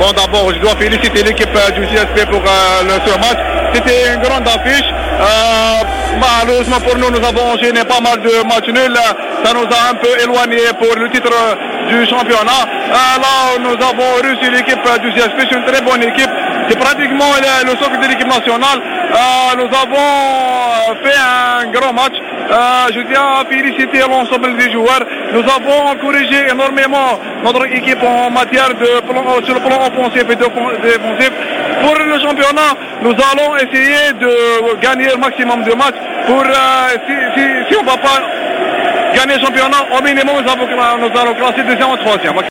Bon, d'abord, je dois féliciter l'équipe du CSP pour ce match. C'était une grande affiche. Malheureusement pour nous, nous avons enchaîné pas mal de matchs nuls. Ça nous a un peu éloignés pour le titre du championnat. Là, nous avons réussi l'équipe du CSP. C'est une très bonne équipe. C'est pratiquement le socle de l'équipe nationale. Nous avons fait un grand match. Je tiens à féliciter l'ensemble des joueurs. Nous avons corrigé énormément notre équipe en matière sur le plan offensif et défensif. Pour le championnat, nous allons essayer de gagner le maximum de matchs. Si on ne va pas gagner le championnat, au minimum, nous allons classer deuxième ou troisième.